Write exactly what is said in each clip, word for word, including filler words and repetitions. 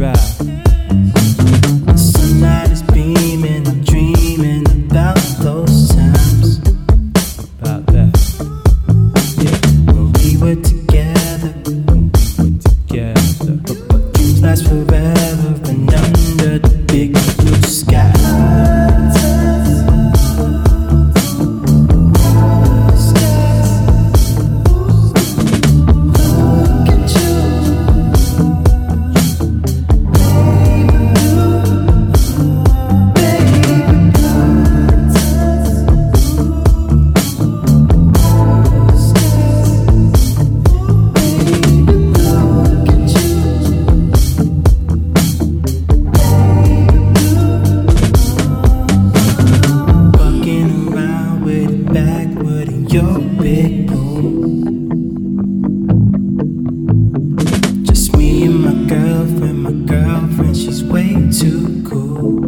Sunlight is beaming, I'm dreaming about those times. About that. Yeah, when we were together. When we were together. But, but dreams last forever and under the big blue sky. Backward in your big pool. Just me and my girlfriend, my girlfriend, she's way too cool.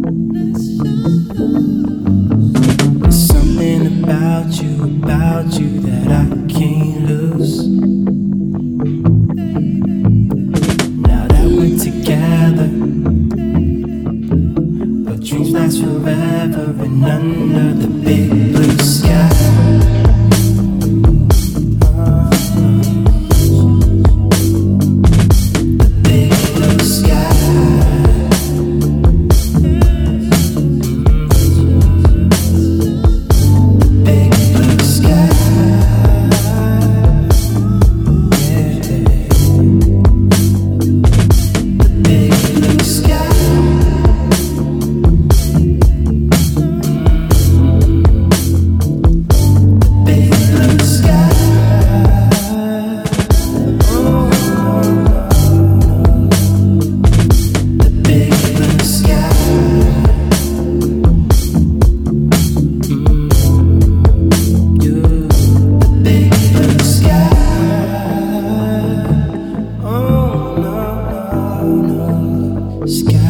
There's something about you, about you that I can't lose. Now that we're together, but dreams last forever and under the big blue sky. Sky.